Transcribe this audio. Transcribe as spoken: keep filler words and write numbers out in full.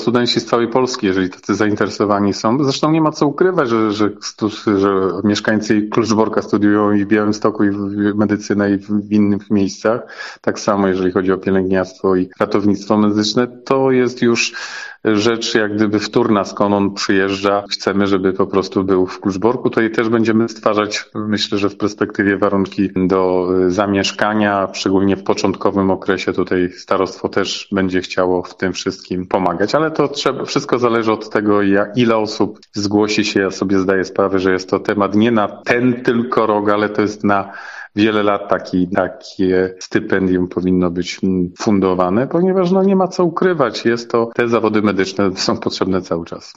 studenci z całej Polski, jeżeli tacy zainteresowani są. Zresztą nie ma co ukrywać, że, że, że mieszkańcy Kluczborka studiują i w Białymstoku, i w medycynę, i w innych miejscach. Tak samo, jeżeli chodzi o pielęgniarstwo i ratownictwo medyczne, to jest już rzecz jak gdyby wtórna, skąd on przyjeżdża. Chcemy, żeby po prostu był w Kluczborku. Tutaj też będziemy stwarzać, myślę, że w perspektywie warunki do zamieszkania, szczególnie w początkowym okresie. Tutaj starostwo też będzie chciało w tym wszystkim pomagać, ale to trzeba, wszystko zależy od tego, jak, ile osób zgłosi się. Ja sobie zdaję sprawę, że jest to temat nie na ten tylko rok, ale to jest na wiele lat taki, takie stypendium powinno być fundowane, ponieważ no nie ma co ukrywać. Jest to, te zawody medyczne są potrzebne cały czas.